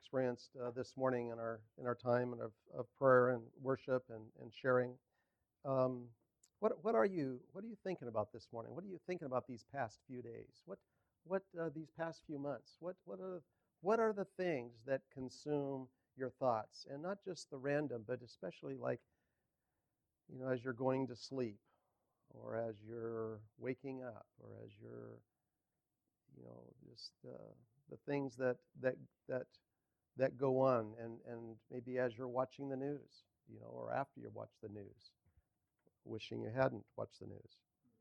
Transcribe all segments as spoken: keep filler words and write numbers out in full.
experienced uh, this morning in our in our time of, of prayer and worship and, and sharing. Um, what what are you what are you thinking about this morning? What are you thinking about these past few days? What what uh, these past few months? What what are what are the things that consume your thoughts? And not just the random, but especially like you know as you're going to sleep, or as you're waking up, or as you're you know just uh, the things that that that that go on, and and maybe as you're watching the news, you know, or after you watch the news, wishing you hadn't watched the news.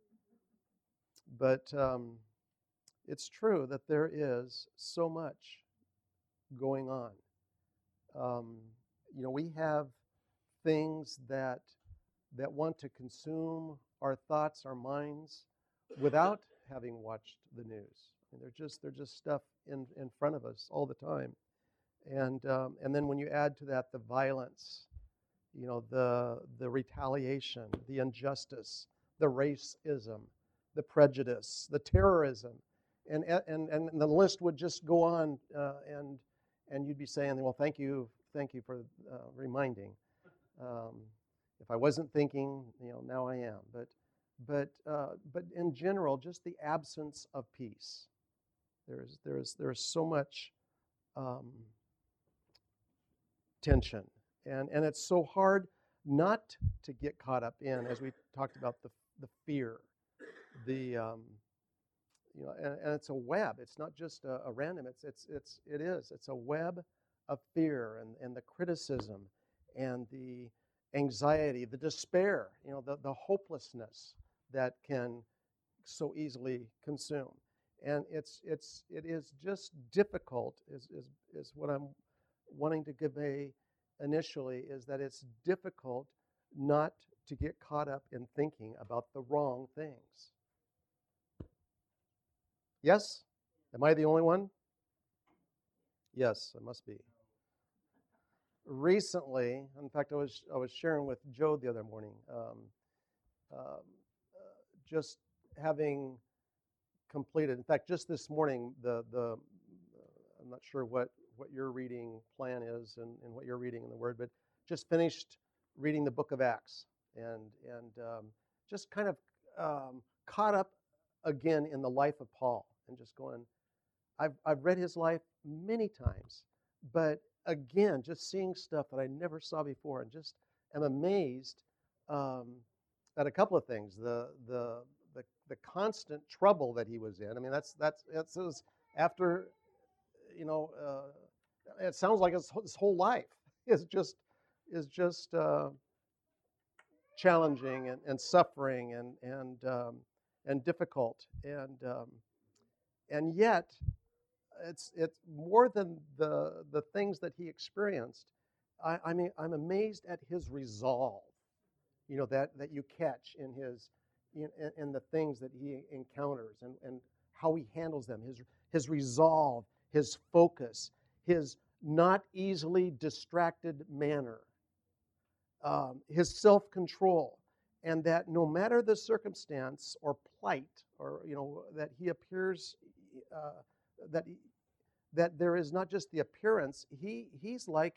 But um, it's true that there is so much going on. Um, you know, we have things that that want to consume our thoughts, our minds, without having watched the news. And they're just they're just stuff in in front of us all the time. And um, and then when you add to that the violence, you know, the the retaliation, the injustice, the racism, the prejudice, the terrorism, and and and the list would just go on, uh, and and you'd be saying, well, thank you, thank you for uh, reminding. Um, if I wasn't thinking, you know, now I am. But but uh, but in general, just the absence of peace. There's there's there's so much um, tension. And, and it's so hard not to get caught up in, as we talked about, the, the fear, the, um, you know, and, and it's a web. It's not just a, a random, it's, it's, it's, it is. It's a web of fear and, and the criticism and the anxiety, the despair, you know, the, the hopelessness that can so easily consume. And it's, it's, it is just difficult, is, is, is what I'm wanting to convey initially, is that it's difficult not to get caught up in thinking about the wrong things. Yes? Am I the only one? Yes, I must be. Recently, in fact, I was I was sharing with Joe the other morning, um, uh, uh, just having completed. In fact, just this morning, the the uh, I'm not sure what what your reading plan is and, and what you're reading in the Word, but just finished reading the book of Acts, and and um, just kind of um, caught up again in the life of Paul, and just going, I've I've read his life many times, but again, just seeing stuff that I never saw before, and just am amazed um, at a couple of things. The the the the constant trouble that he was in. I mean, that's that's that's was after, you know, uh, it sounds like his, his whole life is just is just uh, challenging and, and suffering and and um, and difficult, and um, and yet it's it's more than the the things that he experienced. I, I mean, I'm amazed at his resolve. You know, that that you catch in his in, in the things that he encounters, and, and how he handles them. His his resolve, his focus, his not easily distracted manner, um, his self-control, and that no matter the circumstance or plight, or you know, that he appears uh, that he, that there is not just the appearance. He he's like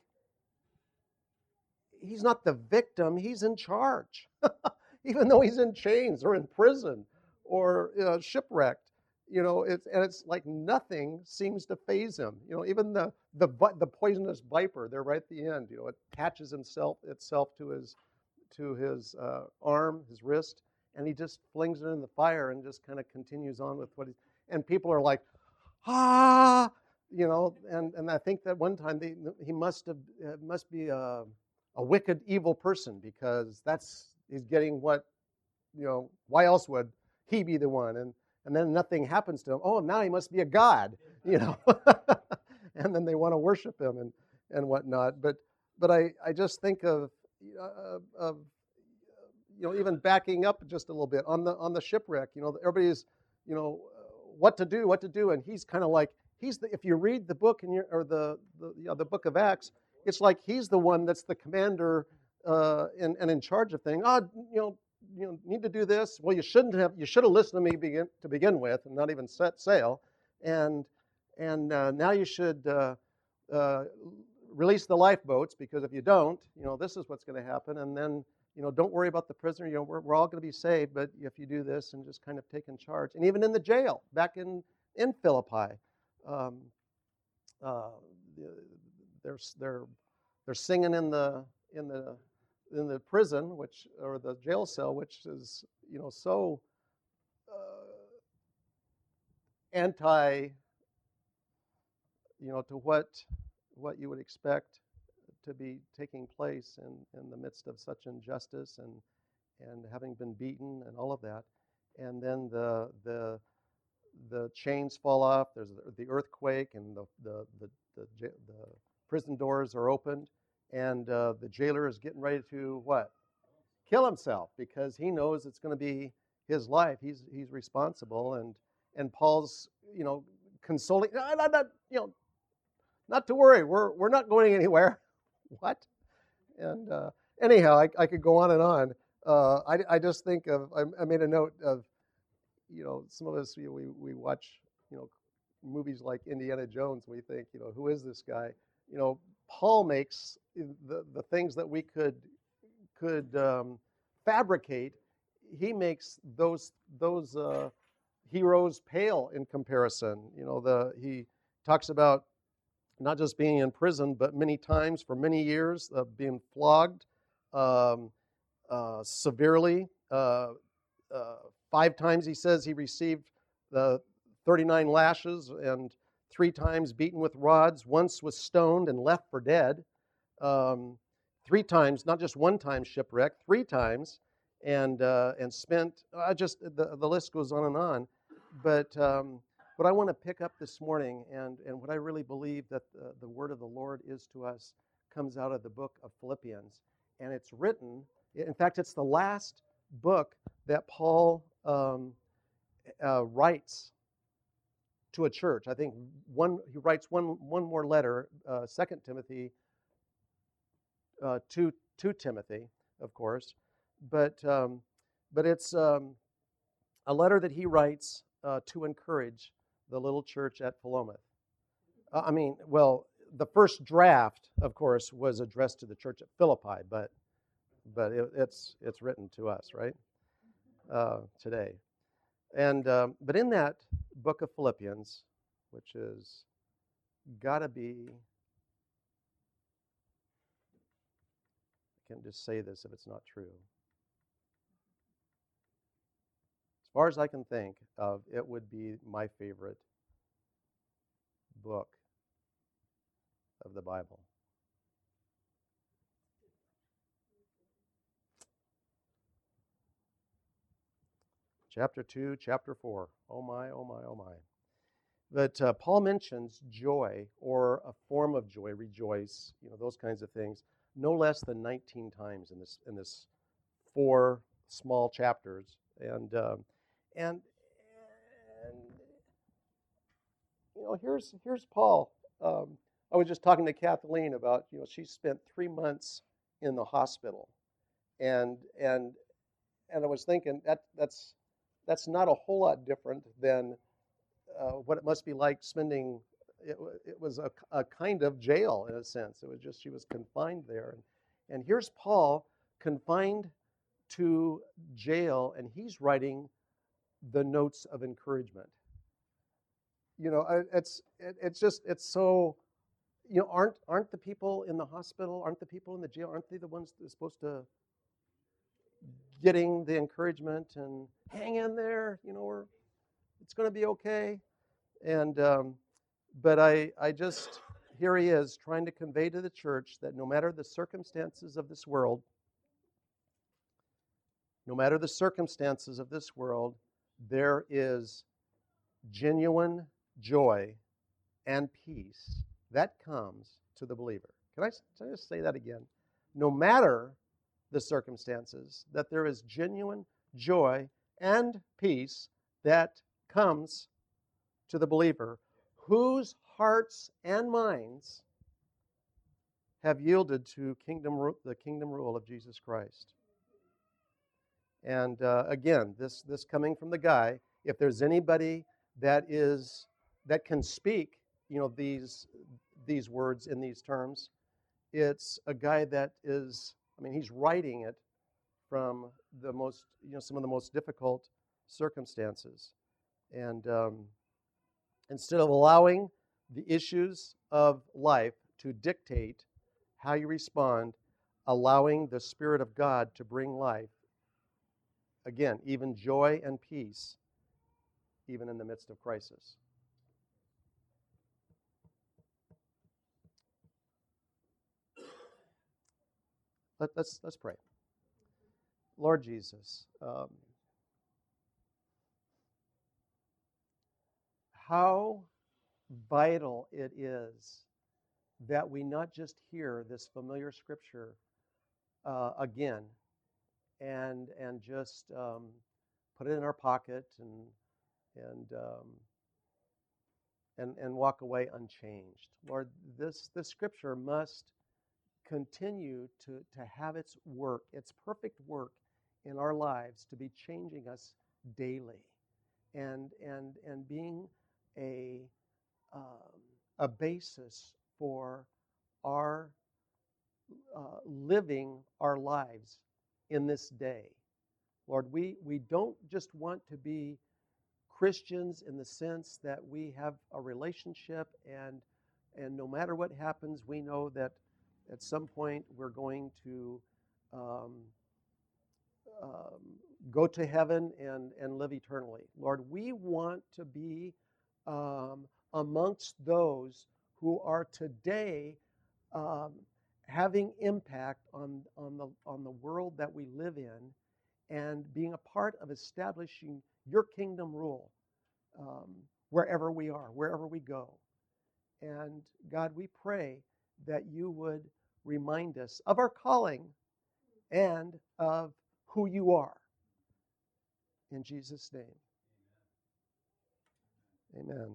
he's not the victim. He's in charge, even though he's in chains or in prison or uh, shipwrecked. You know, it's and it's like nothing seems to faze him. You know, even the the the poisonous viper there right at the end. You know, it attaches himself itself to his to his uh, arm, his wrist, and he just flings it in the fire and just kind of continues on with what he. And people are like, ah, you know, and and I think that one time they, he must have uh, must be a, a wicked, evil person, because that's he's getting what, you know. Why else would he be the one? And and then nothing happens to him. Oh, now he must be a god, you know. And then they want to worship him and and whatnot. But but I I just think of uh, of you know, even backing up just a little bit on the on the shipwreck. You know, everybody's, you know, what to do, what to do, and he's kind of like he's the. If you read the book and you or the the you know, the book of Acts, it's like he's the one that's the commander uh, and and in charge of things. Ah, oh, you know, you know, need to do this. Well, you shouldn't have. You should have listened to me begin to begin with, and not even set sail. And and uh, now you should. Uh, uh, release the lifeboats, because if you don't, you know, this is what's going to happen. And then, you know, don't worry about the prisoner. You know, we're, we're all going to be saved, but if you do this and just kind of take in charge. And even in the jail, back in, in Philippi, um, uh, they're, they're, they're singing in the, in the, in the prison, which, or the jail cell, which is, you know, so uh, anti, you know, to what what you would expect to be taking place in, in the midst of such injustice and and having been beaten and all of that. And then the the the chains fall off. There's the earthquake, and the the the, the, the prison doors are opened, and uh, the jailer is getting ready to what? Kill himself, because he knows it's going to be his life. He's he's responsible, and and Paul's, you know, consoling. Not, not, not, you know, not to worry. We're we're not going anywhere. What? And uh, anyhow, I, I could go on and on. Uh, I I just think of I, I made a note of, you know, some of us, you know, we we watch, you know, movies like Indiana Jones. And we think, you know, who is this guy? You know, Paul makes the the things that we could could um, fabricate. He makes those those uh, heroes pale in comparison. You know, the he talks about not just being in prison, but many times for many years, uh, being flogged um, uh, severely. Uh, uh, five times he says he received the thirty-nine lashes, and three times beaten with rods. Once was stoned and left for dead. Um, three times, not just one time shipwrecked, three times, and uh, and spent. I just the the list goes on and on, but um, what I want to pick up this morning, and and what I really believe that the, the word of the Lord is to us, comes out of the book of Philippians, and it's written. In fact, it's the last book that Paul um, uh, writes to a church. I think one he writes one one more letter, uh, Second Timothy. Uh, to to Timothy, of course, but um, but it's um, a letter that he writes uh, to encourage the little church at Philomath. Uh, I mean, well, the first draft, of course, was addressed to the church at Philippi, but but it, it's it's written to us, right, uh, today. And um, but in that book of Philippians, which is gotta be. Can just say this if it's not true. As far as I can think of, it would be my favorite book of the Bible. Chapter two, chapter four. Oh my, oh my, oh my. But uh, Paul mentions joy, or a form of joy, rejoice, you know, those kinds of things, no less than nineteen times in this in this four small chapters. And um, and and you know, here's here's Paul. Um, I was just talking to Kathleen about, you know, she spent three months in the hospital, and and and I was thinking that that's that's not a whole lot different than uh, what it must be like spending. It, it was a, a kind of jail in a sense. It was just she was confined there, and and here's Paul confined to jail, and he's writing the notes of encouragement. You know, it's it, it's just it's so. You know, aren't aren't the people in the hospital, aren't the people in the jail, aren't they the ones that are supposed to getting the encouragement and hang in there? You know, we're it's going to be okay. And um, but I I just here he is trying to convey to the church that no matter the circumstances of this world, no matter the circumstances of this world, there is genuine joy and peace that comes to the believer. Can I, can I just say that again? No matter the circumstances, that there is genuine joy and peace that comes to the believer whose hearts and minds have yielded to kingdom the kingdom rule of Jesus Christ. And uh, again, this this coming from the guy, if there's anybody that is that can speak, you know, these these words in these terms. It's a guy that is, I mean, he's writing it from the most, you know, some of the most difficult circumstances. And um, instead of allowing the issues of life to dictate how you respond, allowing the Spirit of God to bring life, again, even joy and peace, even in the midst of crisis. Let, let's, let's pray. Lord Jesus, um, how vital it is that we not just hear this familiar scripture uh, again and and just um, put it in our pocket and and um, and and walk away unchanged. Lord, this this scripture must continue to to have its work, its perfect work in our lives, to be changing us daily, and and and being a um, a basis for our uh, living our lives in this day. Lord, we, we don't just want to be Christians in the sense that we have a relationship and and no matter what happens, we know that at some point we're going to um, um, go to heaven and, and live eternally. Lord, we want to be um, amongst those who are today um, having impact on, on, the, on the world that we live in and being a part of establishing your kingdom rule um, wherever we are, wherever we go. And God, we pray that you would remind us of our calling and of who you are. In Jesus' name. Amen.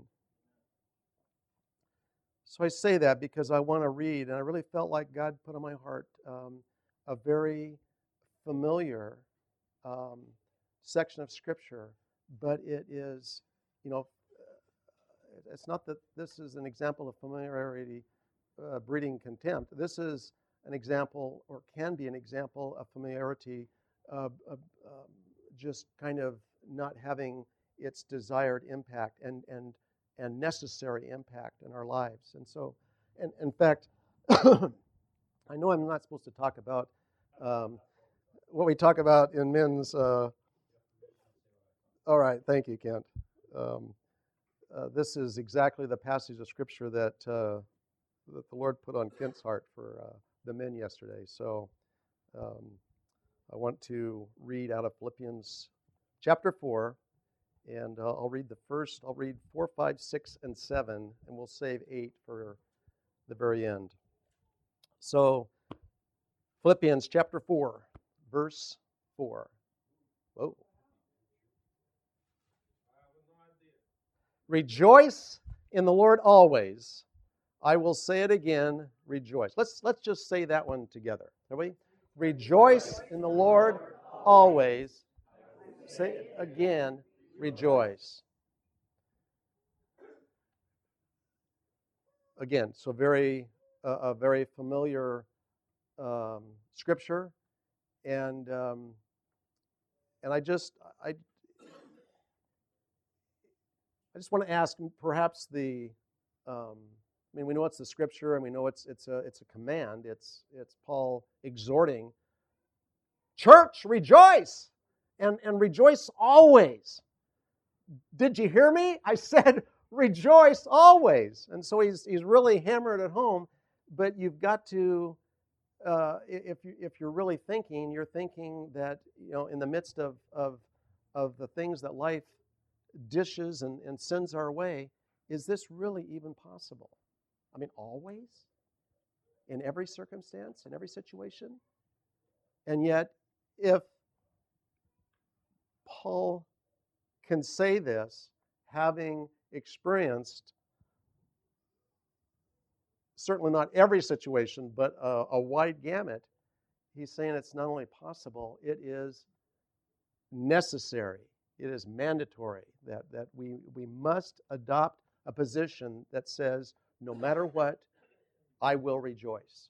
So I say that because I want to read, and I really felt like God put on my heart um, a very familiar um, section of Scripture, but it is, you know, it's not that this is an example of familiarity uh, breeding contempt. This is an example, or can be an example, of familiarity uh, uh, um, just kind of not having its desired impact and and and necessary impact in our lives. And so, and in fact, I know I'm not supposed to talk about um, what we talk about in men's. Uh, all right, thank you, Kent. Um, uh, this is exactly the passage of Scripture that uh, that the Lord put on Kent's heart for uh, the men yesterday. So um, I want to read out of Philippians chapter four, and uh, I'll read the first, I'll read four, five, six, and seven, and we'll save eight for the very end. So Philippians chapter four, verse four. Whoa. Rejoice in the Lord always. I will say it again, rejoice. Let's let's just say that one together, shall we? Rejoice in the Lord always. Say it again, rejoice. Again, so very uh, a very familiar um, scripture, and um, and I just I I just want to ask, perhaps the um, I mean, we know it's the scripture, and we know it's it's a it's a command. It's it's Paul exhorting, church, rejoice, and and rejoice always. Did you hear me? I said rejoice always. And so he's he's really hammered at home. But you've got to, uh, if you if you're really thinking, you're thinking that, you know, in the midst of of of the things that life dishes and, and sends our way, is this really even possible? I mean, always? In every circumstance, in every situation? And yet, if Paul can say this, having experienced certainly not every situation, but a, a wide gamut, he's saying it's not only possible, it is necessary. It is mandatory that, that we, we must adopt a position that says, no matter what, I will rejoice.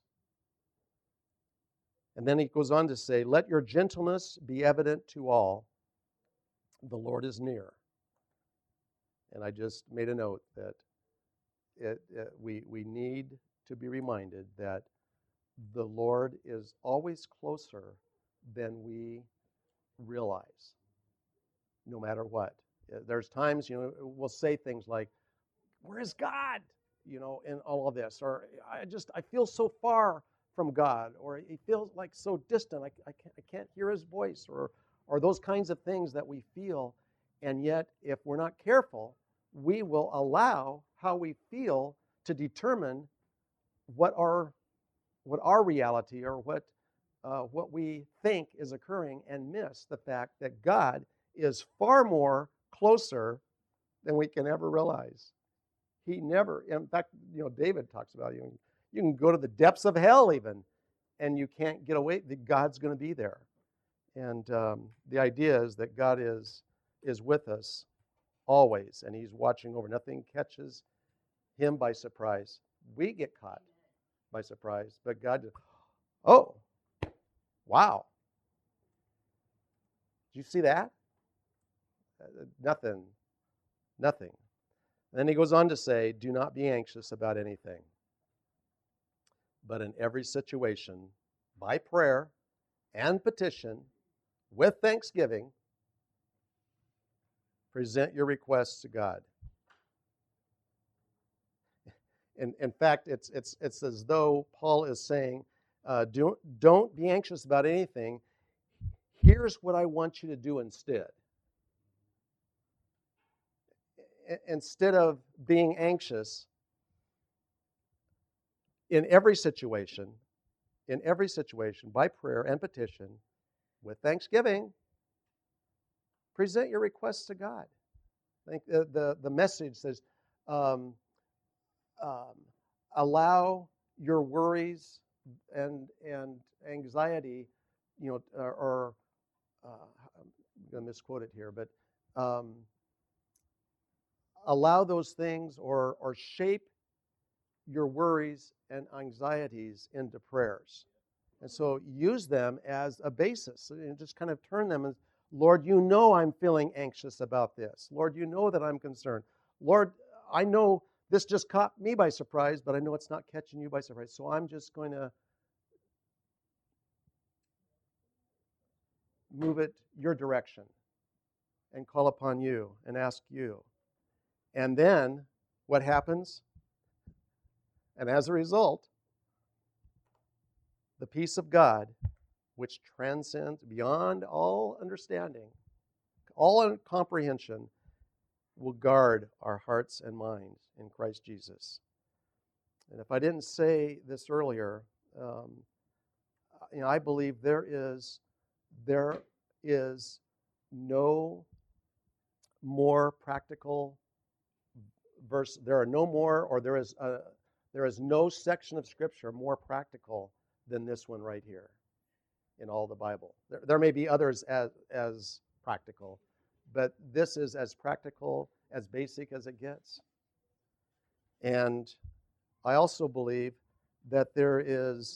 And then he goes on to say, let your gentleness be evident to all. The Lord is near. And I just made a note that it, it, we, we need to be reminded that the Lord is always closer than we realize, no matter what. There's times, you know, we'll say things like, where is God? You know, in all of this. Or I just, I feel so far from God. Or he feels like so distant. I, I, can't, I can't hear his voice. Or, or those kinds of things that we feel. And yet, if we're not careful, we will allow how we feel to determine what our, what our reality or what, uh, what we think is occurring, and miss the fact that God is far more closer than we can ever realize. He never, in fact, you know, David talks about, you know, you can go to the depths of hell even, and you can't get away. God's going to be there. And um, the idea is that God is is with us always, and he's watching over. Nothing catches him by surprise. We get caught by surprise, but God, oh, wow. Did you see that? Uh, nothing, nothing. And then he goes on to say, do not be anxious about anything, but in every situation, by prayer and petition, with thanksgiving, present your requests to God. In, in fact, it's, it's, it's as though Paul is saying, uh, do, don't be anxious about anything. Here's what I want you to do instead. Instead of being anxious, in every situation, in every situation, by prayer and petition, with thanksgiving, present your requests to God. I think the, the, the message says, um, um, allow your worries and and anxiety, you know, or, or uh, I'm going to misquote it here, but um, allow those things or or shape your worries and anxieties into prayers. And so use them as a basis and just kind of turn them as, Lord, you know I'm feeling anxious about this. Lord, you know that I'm concerned. Lord, I know this just caught me by surprise, but I know it's not catching you by surprise. So I'm just going to move it your direction and call upon you and ask you. And then what happens? And as a result, the peace of God, which transcends beyond all understanding, all comprehension, will guard our hearts and minds in Christ Jesus. And if I didn't say this earlier, um, you know, I believe there is there is no more practical verse. There are no more, or there is a, there is no section of Scripture more practical than this one right here in all the Bible. There, there may be others as as practical, but this is as practical, as basic as it gets. And I also believe that there is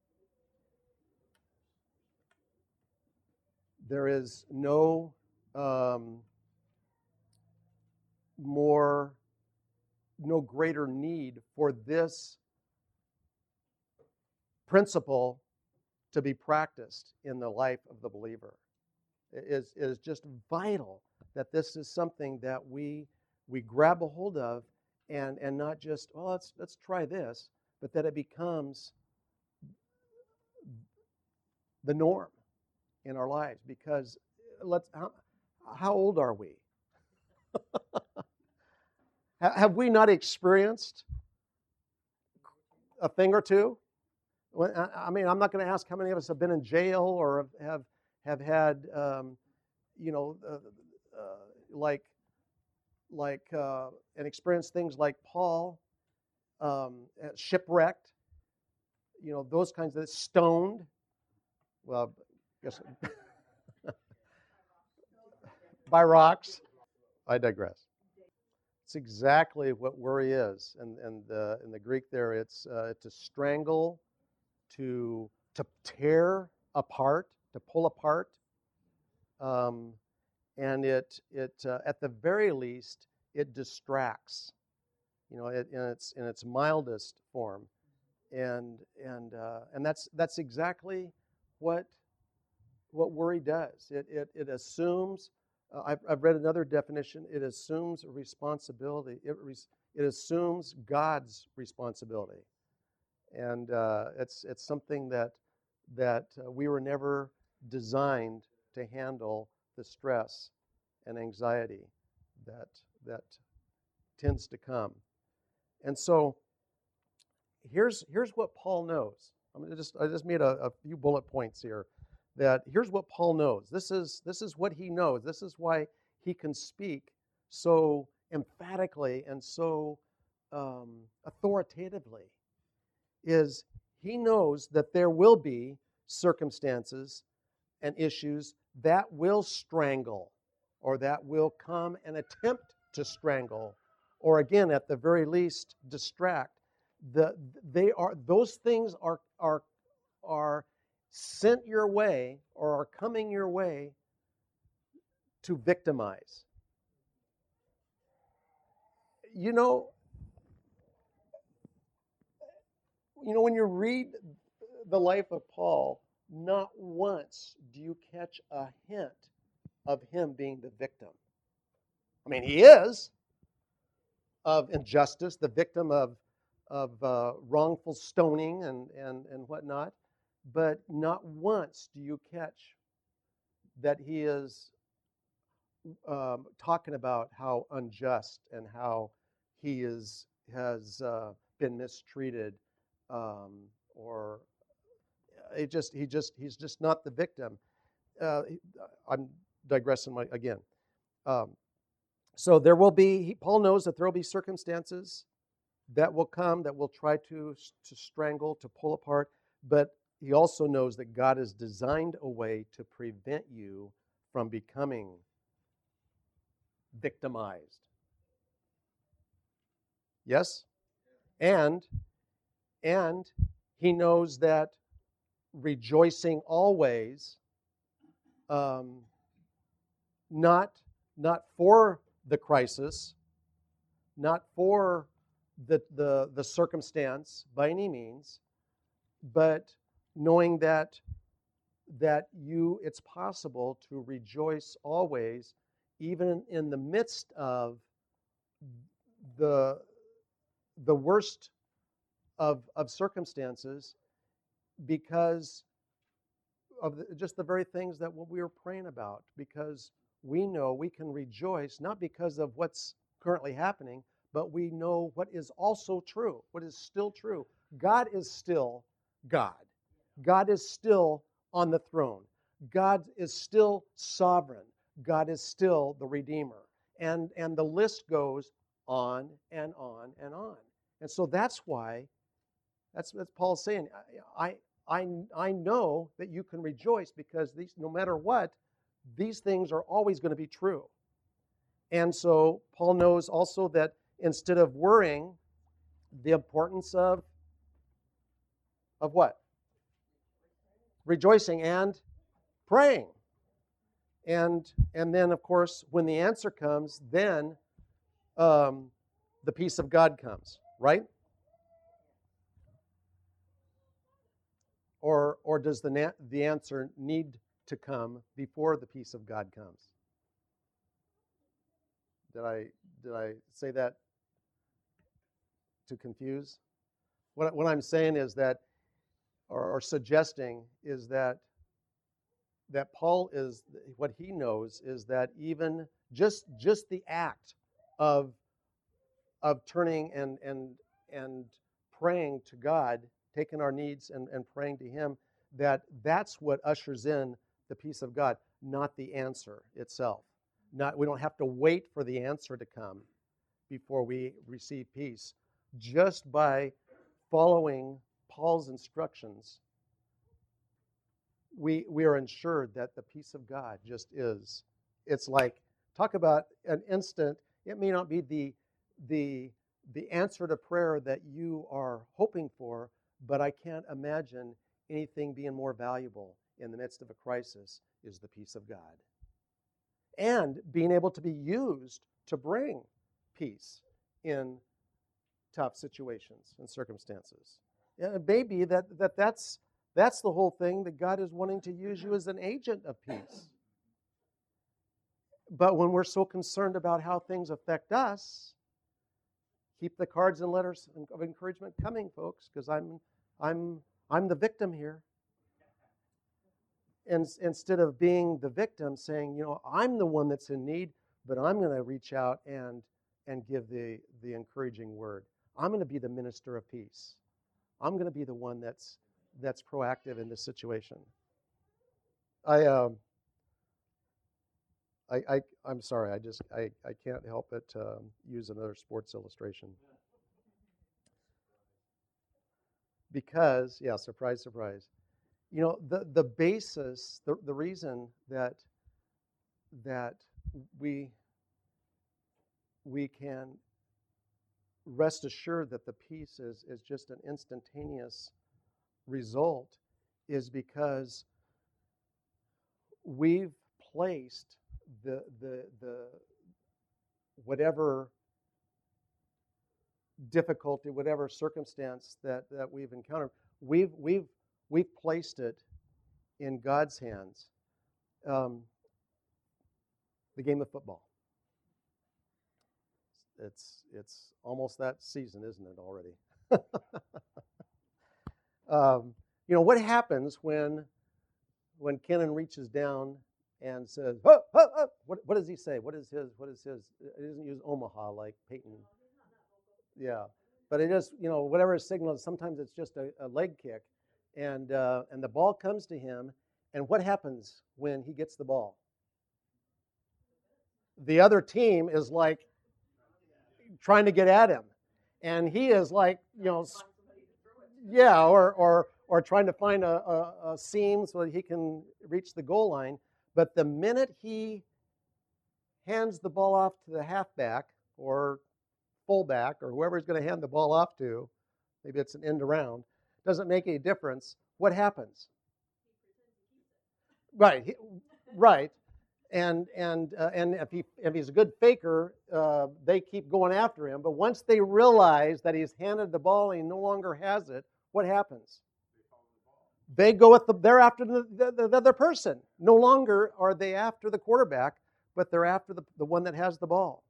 there is no um, more, no greater need for this principle to be practiced in the life of the believer. It is, it is just vital that this is something that we we grab a hold of, and, and not just, well, let's let's try this, but that it becomes the norm in our lives. Because let's how, how old are we? Have we not experienced a thing or two? I mean, I'm not going to ask how many of us have been in jail or have have had, um, you know, uh, uh, like like uh, and experienced things like Paul, um, shipwrecked, you know, those kinds of stoned. Well, I guess by rocks. I digress. It's exactly what worry is. And, and the, in the Greek there, it's uh, to strangle, to, to tear apart, to pull apart. Um, and it, it uh, at the very least, it distracts, you know, it, in, its, in its mildest form. And, and, uh, and that's, that's exactly what, what worry does. It, it, it assumes, uh, I've, I've read another definition, it assumes responsibility. It, res, it assumes God's responsibility. And uh, it's, it's something that, that uh, we were never designed to handle the stress and anxiety that, that tends to come. And so here's, here's what Paul knows. I'm gonna just, I just made a, a few bullet points here. That here's what Paul knows. This is, this is what he knows. This is why he can speak so emphatically and so um, authoritatively. Is he knows that there will be circumstances and issues that will strangle, or that will come and attempt to strangle, or again, at the very least, distract. The, they are, those things are, are, are sent your way, or are coming your way, to victimize. You know, you know, when you read the life of Paul, not once do you catch a hint of him being the victim. I mean, he is of injustice, the victim of of uh, wrongful stoning and, and, and whatnot, but not once do you catch that he is um, talking about how unjust and how he is has uh, been mistreated, um, or it just he just he's just not the victim. Uh, I'm digressing my, again. Um, so there will be. He, Paul knows that there will be circumstances that will come that will try to to strangle, to pull apart. But he also knows that God has designed a way to prevent you from becoming victimized. Yes? And and he knows that rejoicing always, um, not not for the crisis, not for the, the the circumstance by any means, but knowing that that you it's possible to rejoice always, even in the midst of the the worst of of circumstances, because of the, just the very things that what we were praying about, because we know we can rejoice not because of what's currently happening, but we know what is also true, what is still true. God is still God. God is still on the throne. God is still sovereign. God is still the Redeemer. And, and the list goes on and on and on. And so that's why, that's what Paul's saying. I, I, I know that you can rejoice because these, no matter what, these things are always going to be true. And so Paul knows also that instead of worrying, the importance of, of what? Rejoicing and praying. And, and then, of course, when the answer comes, then um, the peace of God comes, right? Or, or does the, na- the answer need to come before the peace of God comes? Did I, did I say that to confuse? What, what I'm saying is that, or, or suggesting, is that that Paul is, what he knows is that even just just the act of of turning and and and praying to God, taking our needs and, and praying to him, that that's what ushers in the peace of God, not the answer itself. Not we don't have to wait for the answer to come before we receive peace. Just by following Paul's instructions, we we are ensured that the peace of God just is. It's like, talk about an instant. It may not be the the the answer to prayer that you are hoping for, but I can't imagine anything being more valuable in the midst of a crisis is the peace of God. And being able to be used to bring peace in tough situations and circumstances. And it may be that, that that's, that's the whole thing, that God is wanting to use you as an agent of peace. But when we're so concerned about how things affect us, keep the cards and letters of encouragement coming, folks, because I'm, I'm, I'm the victim here. And instead of being the victim, saying, you know, I'm the one that's in need, but I'm going to reach out and and give the, the encouraging word. I'm going to be the minister of peace. I'm going to be the one that's that's proactive in this situation. I um I, I I'm sorry, I just I, I can't help but um, use another sports illustration. Because, yeah, surprise, surprise. You know, the, the basis, the, the reason that that we we can rest assured that the peace is, is just an instantaneous result is because we've placed the the the whatever difficulty, whatever circumstance that, that we've encountered, we've we've we've placed it in God's hands. Um, the game of football. It's it's almost that season, isn't it, already? um, you know, what happens when when Kenan reaches down and says, oh, oh, oh. What, what does he say? What is his, what is his, he doesn't use Omaha like Peyton. Yeah, but it is, you know, whatever his signal is, sometimes it's just a, a leg kick. And uh, and the ball comes to him, and what happens when he gets the ball? The other team is like trying to get at him, and he is like, you know, yeah, or or or trying to find a, a, a seam so that he can reach the goal line. But the minute he hands the ball off to the halfback or fullback or whoever he's going to hand the ball off to, maybe it's an end around, doesn't make any difference. What happens? Right, he, right, and and uh, and if he if he's a good faker, uh, they keep going after him. But once they realize that he's handed the ball and he no longer has it, what happens? They go with the they're after the, the, the other person. No longer are they after the quarterback, but they're after the, the one that has the ball.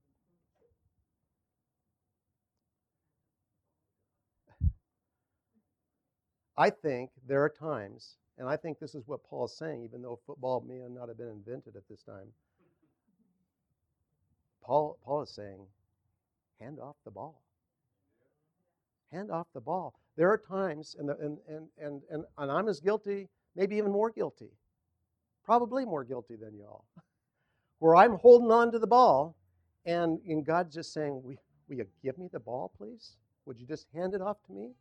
I think there are times, and I think this is what Paul is saying, even though football may not have been invented at this time. Paul, Paul is saying, hand off the ball. Hand off the ball. There are times, and, the, and, and, and, and, and I'm as guilty, maybe even more guilty, probably more guilty than y'all, where I'm holding on to the ball, and, and God's just saying, will, will you give me the ball, please? Would you just hand it off to me?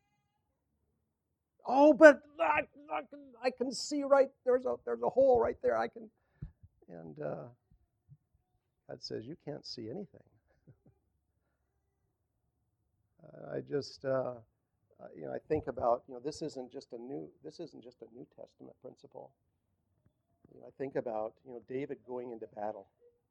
Oh, but I, I, can, I can see right, there's a, there's a hole right there. I can, and uh, God says, you can't see anything. uh, I just, uh, uh, you know, I think about, you know, this isn't just a new, this isn't just a New Testament principle. You know, I think about, you know, David going into battle.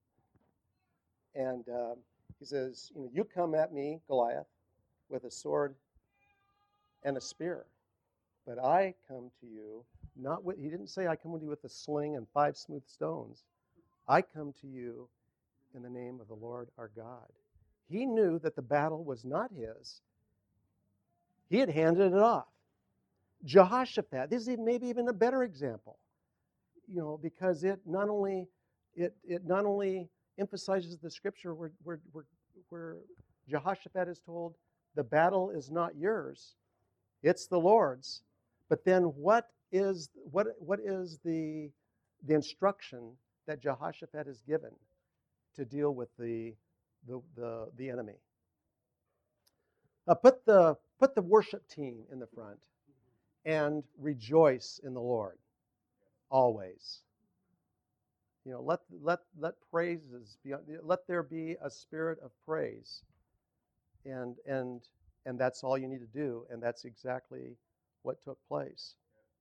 And um, he says, you know, you come at me, Goliath, with a sword and a spear. But I come to you, not with, he didn't say I come to you with a sling and five smooth stones. I come to you in the name of the Lord our God. He knew that the battle was not his. He had handed it off. Jehoshaphat, this is maybe even a better example, you know, because it not only it it not only emphasizes the scripture where where where, where Jehoshaphat is told the battle is not yours, it's the Lord's. But then what is what what is the the instruction that Jehoshaphat is given to deal with the the the, the enemy? Uh, put the put the worship team in the front and rejoice in the Lord always. You know, let let let praises be. Let there be a spirit of praise, and and and that's all you need to do, and that's exactly what took place.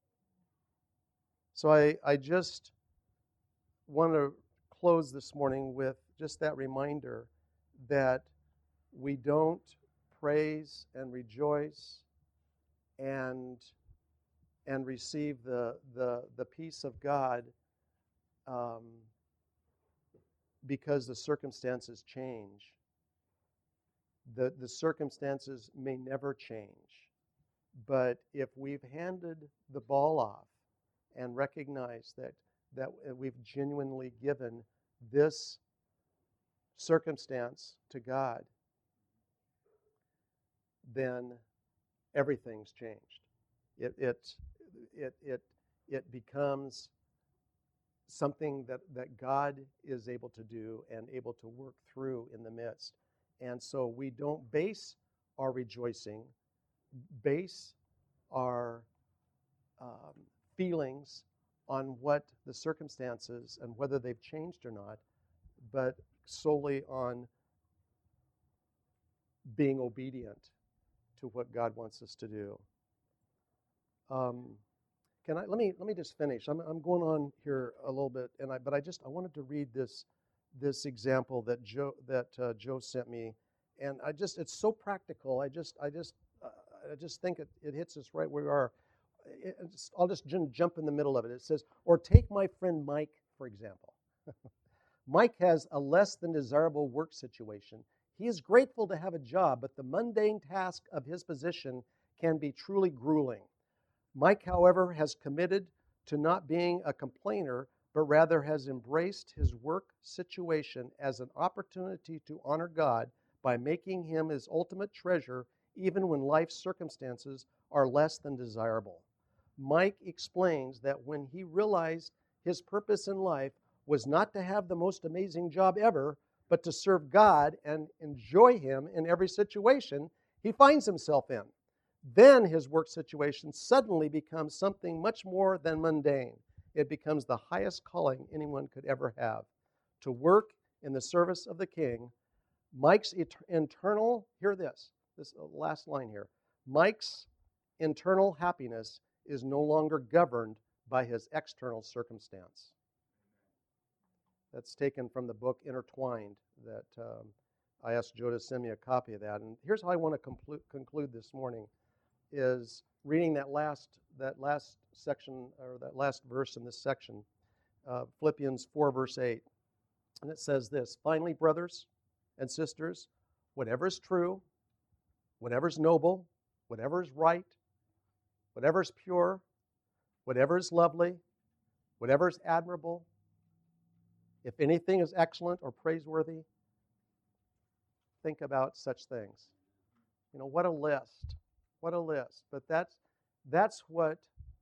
So I I just want to close this morning with just that reminder that we don't praise and rejoice and and receive the the the peace of God um, because the circumstances change. The the circumstances may never change, but if we've handed the ball off and recognized that that we've genuinely given this circumstance to God, then everything's changed. It it it it it becomes something that, that God is able to do and able to work through in the midst. And so we don't base our rejoicing, base our um, feelings on what the circumstances and whether they've changed or not, but solely on being obedient to what God wants us to do. Um, can I let me let me just finish. I'm I'm going on here a little bit, and I but I just I wanted to read this this example that Joe that uh, Joe sent me, and I just it's so practical. I just I just uh, I just think it, it hits us right where we are. It, it's, I'll just j- jump in the middle of it. It says, or take my friend Mike, for example. Mike has a less than desirable work situation. He is grateful to have a job, but the mundane task of his position can be truly grueling. Mike, however, has committed to not being a complainer, but rather has embraced his work situation as an opportunity to honor God by making him his ultimate treasure, even when life's circumstances are less than desirable. Mike explains that when he realized his purpose in life was not to have the most amazing job ever, but to serve God and enjoy Him in every situation he finds himself in. Then his work situation suddenly becomes something much more than mundane. It becomes the highest calling anyone could ever have. To work in the service of the King, Mike's et- internal, hear this, this last line here. Mike's internal happiness is no longer governed by his external circumstance. That's taken from the book Intertwined that um, I asked Joe to send me a copy of that. And here's how I want to conclu- conclude this morning is reading that last that last section or that last verse in this section, uh, Philippians four, verse eight. And it says this, finally, brothers and sisters, whatever is true, whatever is noble, whatever is right, whatever is pure, whatever is lovely, whatever is admirable, if anything is excellent or praiseworthy, think about such things. You know, what a list. What a list. But that's that's what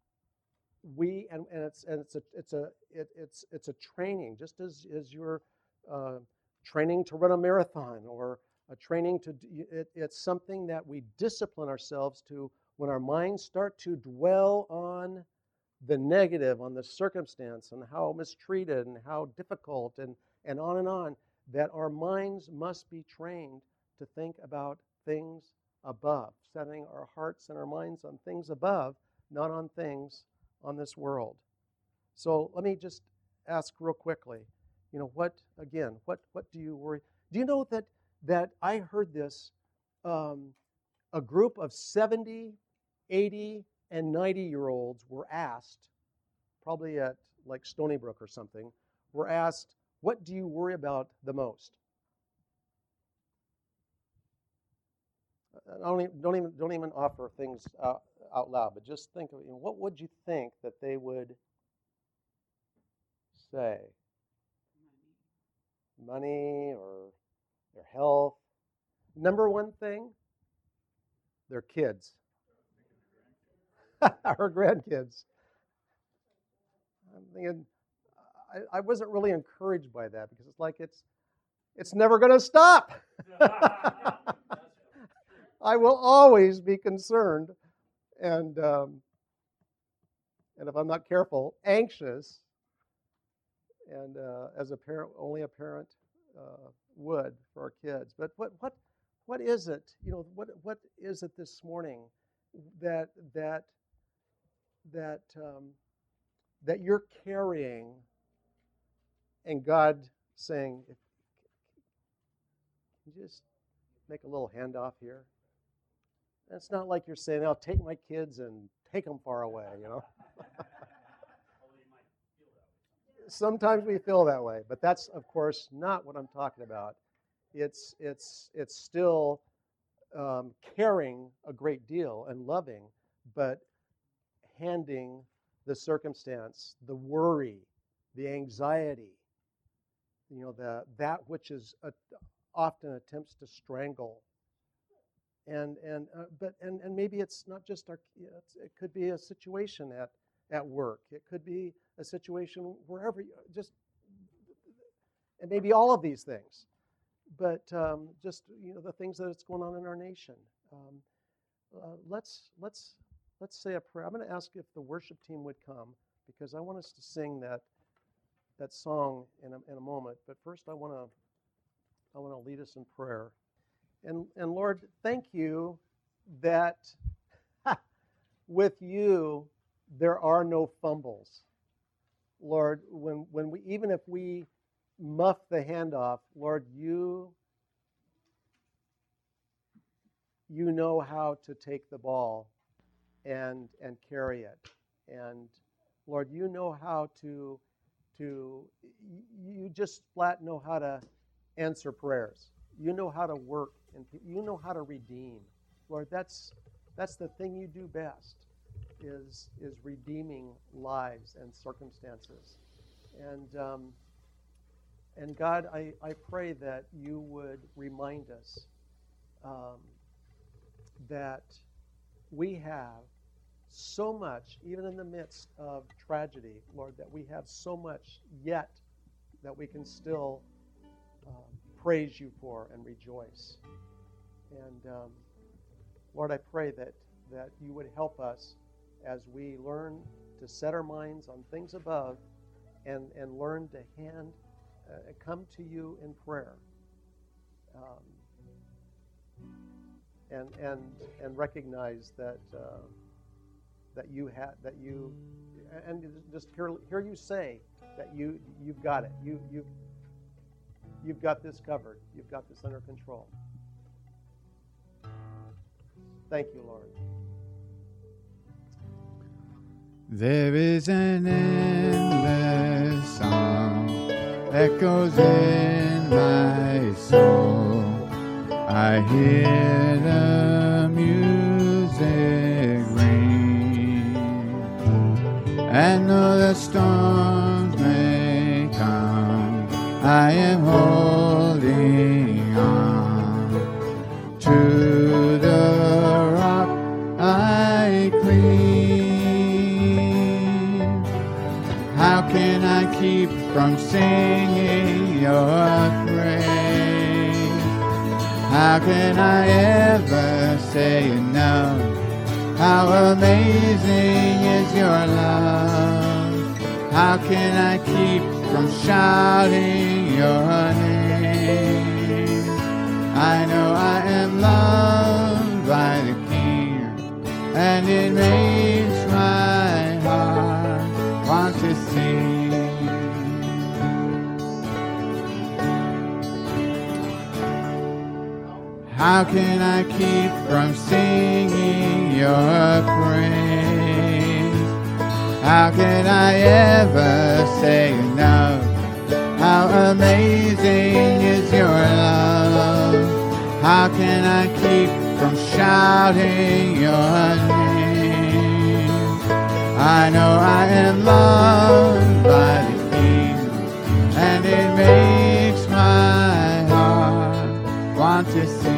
we and, and it's and it's a it's a it, it's it's a training, just as as you're uh, training to run a marathon or a training to it, it's something that we discipline ourselves to when our minds start to dwell on the negative, on the circumstance and how mistreated and how difficult and and on and on, that our minds must be trained to think about things above, setting our hearts and our minds on things above, not on things on this world. So let me just ask real quickly, you know, what, again, what, what do you worry? Do you know that, that I heard this, um, a group of seventy, eighty, and ninety-year-olds were asked, probably at like Stony Brook or something, were asked, what do you worry about the most? Don't even, don't even, don't even offer things out, out loud, but just think of, you know, what would you think that they would say? Money or their health. Number one thing, their kids. Our grandkids. I'm thinking, I, I wasn't really encouraged by that because it's like it's it's never going to stop. I will always be concerned and um, and if I'm not careful, anxious and uh, as a parent, only a parent uh, would for our kids. But what what what is it? You know, what what is it this morning that that that um, that you're carrying, and God saying, if, can you just make a little handoff here? And it's not like you're saying, "I'll take my kids and take them far away," you know. Sometimes we feel that way, but that's, of course, not what I'm talking about. It's it's it's still um, caring a great deal and loving, but handing the circumstance, the worry, the anxiety, you know, the that which is a, often attempts to strangle. And and uh, but and, and maybe it's not just our. You know, it's, it could be a situation at at work. It could be a situation wherever. You, just and maybe all of these things, but um, just you know the things that's going on in our nation. Um, uh, let's let's let's say a prayer. I'm going to ask if the worship team would come because I want us to sing that that song in a, in a moment. But first, I want to I want to lead us in prayer. And, and Lord, thank you that with you there are no fumbles. Lord, when, when we even if we muff the handoff, Lord, you you know how to take the ball and and carry it. And Lord, you know how to to you just flat know how to answer prayers. You know how to work, and you know how to redeem. Lord, that's that's the thing you do best, is is redeeming lives and circumstances. And um, and God, I, I pray that you would remind us um, that we have so much, even in the midst of tragedy, Lord, that we have so much yet that we can still um, praise you for and rejoice. And um, Lord, I pray that, that you would help us as we learn to set our minds on things above and, and learn to hand, uh, come to you in prayer. Um, and and and recognize that uh, that you had that you and just hear, hear you say that you you've got it. You you You've got this covered. You've got this under control. Thank you, Lord. There is an endless song that goes in my soul. I hear the music ring, and though the storms may come, I am holding on to the rock I cling. How can I keep from singing your praise? How can I ever say enough? How amazing is your love? How can I keep from shouting your name? I know I am loved by the King, and it makes my heart want to sing. How can I keep from singing your praise? How can I ever say enough? How amazing is your love? How can I keep from shouting your name? I know I am loved by the King, and it makes my heart want to sing.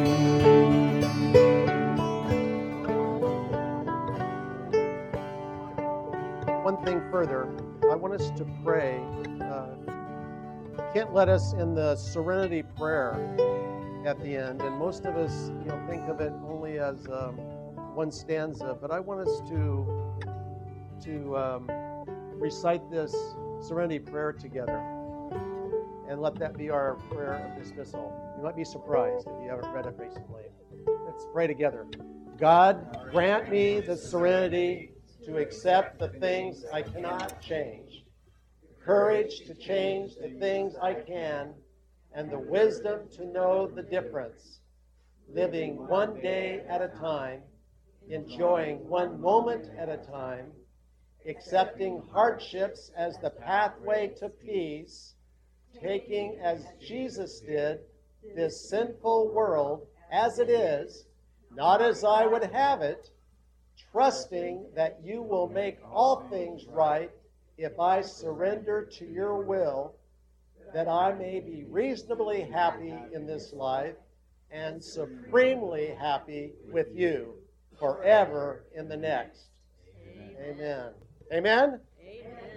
One thing further, I want us to pray. Uh, can't let us in the serenity prayer at the end, and most of us, you know, think of it only as um, one stanza. But I want us to to um, recite this serenity prayer together. And let that be our prayer of dismissal. You might be surprised if you haven't read it recently. Let's pray together. God, grant me the serenity to accept the things I cannot change, courage to change the things I can, and the wisdom to know the difference, living one day at a time, enjoying one moment at a time, accepting hardships as the pathway to peace, taking, as Jesus did, this sinful world as it is, not as I would have it, trusting that you will make all things right if I surrender to your will, that I may be reasonably happy in this life and supremely happy with you forever in the next. Amen. Amen.